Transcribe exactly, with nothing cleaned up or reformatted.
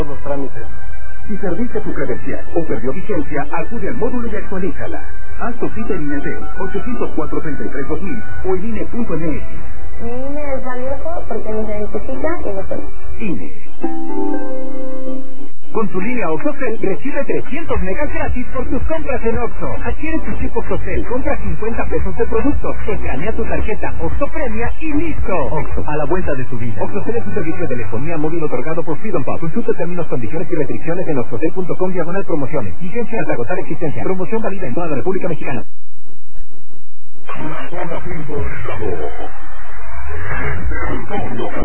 los trámites. Si perdiste tu credencial o perdió vigencia, acude al módulo y actualízala. Haz tu cita en INETEL ocho cero cuatro, tres tres, dos mil o en I N E punto M X. Mi I N E es valioso porque nos identifica y nos permite. I N E. Con tu línea OXXOCEL recibe trescientos megas gratis por tus compras en Oxxo. Adquiere tu chip OXXOCEL, compra cincuenta pesos de producto, escanea tu tarjeta Oxxo Premia y listo. Oxxo, a la vuelta de tu vida. OXXOCEL es un servicio de telefonía móvil otorgado por Freedom Pub. Consulta términos, condiciones y restricciones en oxxocel punto com diagonal promociones. Vigencia hasta agotar existencia. Promoción válida en toda la República Mexicana.